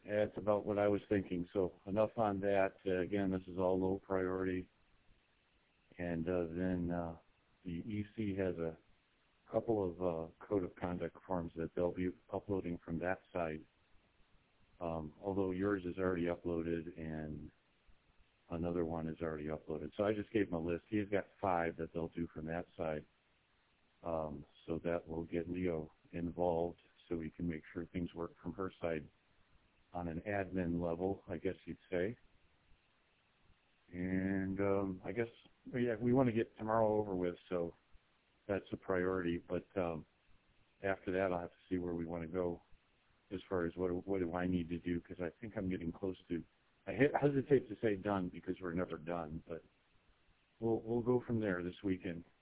That's about what I was thinking. So enough on that. Again, this is all low priority. And then the EC has a couple of code of conduct forms that they'll be uploading from that side. Although yours is already uploaded and another one is already uploaded. So I just gave him a list. He's got 5 that they'll do from that side. So that will get Leo involved so we can make sure things work from her side on an admin level, I guess you'd say. And I guess, yeah, we want to get tomorrow over with, so that's a priority. But after that, I'll have to see where we want to go as far as what do I need to do, because I think I'm getting close to, I hesitate to say done because we're never done, but we'll go from there this weekend.